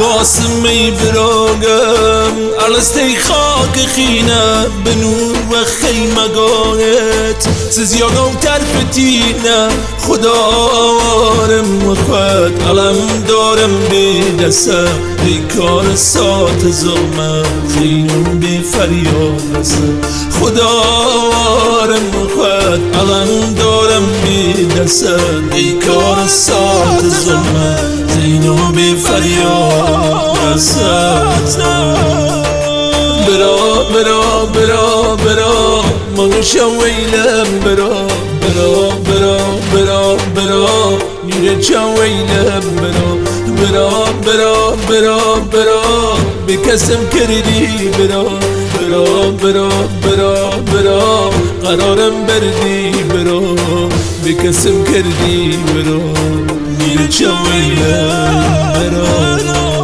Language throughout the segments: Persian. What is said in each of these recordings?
باسمی براغم علستی خاک خینه بنور و خیمگاهت سزیاگو ترفتینه خداوارم و خود علم دارم به دسته ای کار سات ظلمه زینو به فریاد رسه خداوارم و خود علم دارم به دسته ای کار سات ظلمه زینو به فریاد رسه برا برا برا برا منوشا ویلم برا برا برا برا برا نیره چا ویلم برا برا برا برا برا بکسم کردی برا برا برا برا برا قرارم بردی برا بکسم کردی برا نیره چا ویلم برا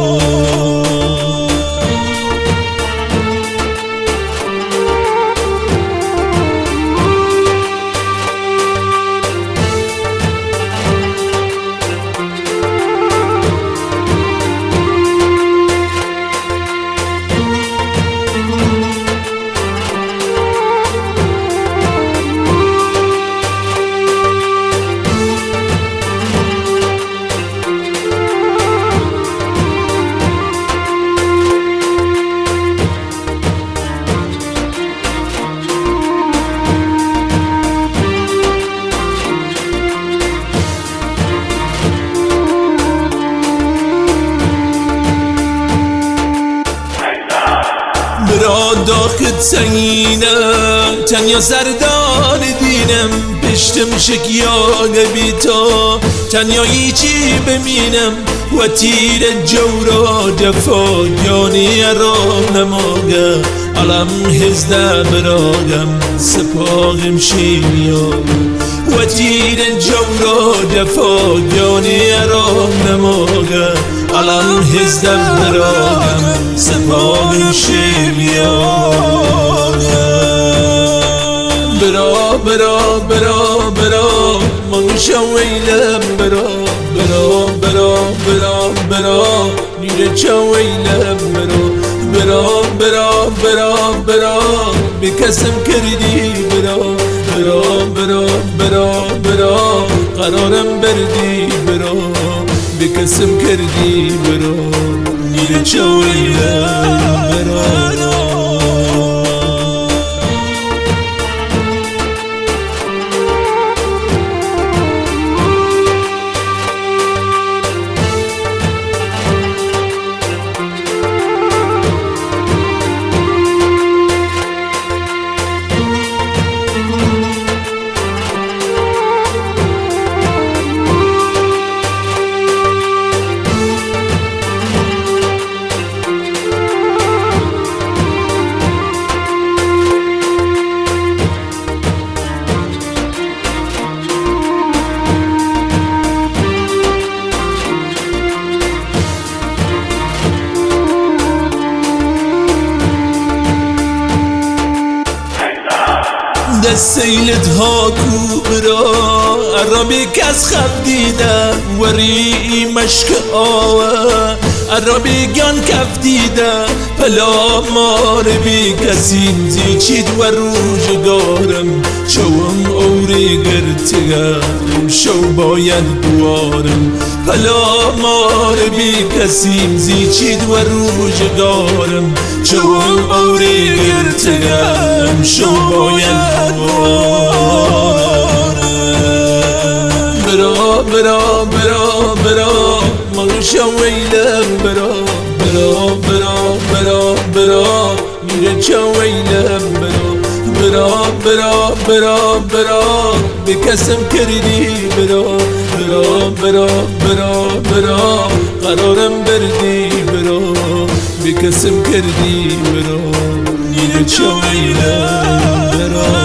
برا داخت سنگینه تنیا سردار دینم پشتم شکیانه بی تو تنیایی چی ببینم و تیر جورا دفا یانی ارام نماگه علم هزده براغم سپاغم شیمیا و تیر جورا دفا یانی ارام نماگه علم هزده براغم سپاغم شیمیا برا برا برا برا منوشا ویلم برا برا برا برا برا نیره چا ویلم برا برا برا برا برا بکسم کردی برا برا برا برا برا قرارم بردی برا بکسم کردی برا نیره چا ویلم برا دست سیلت ها کوبرا عربی کس خب دیده وری مشک آوه عربی گان کف دیده پلا مار بی کسی زیچید و روزگارم شوم اوری گرتگم شو باید بوارم پلا مار بی کسی زیچید و روزگارم شوم اوری گرتگم شو باید بوارم برا برا برا برا منوشا ویلم برا برا برا برا برا نیره چا ویلم برا برا برا برا برا بکسم کردی برا برا برا برا برا قرارم بردی برا بکسم کردی برا نیره چا ویلم برا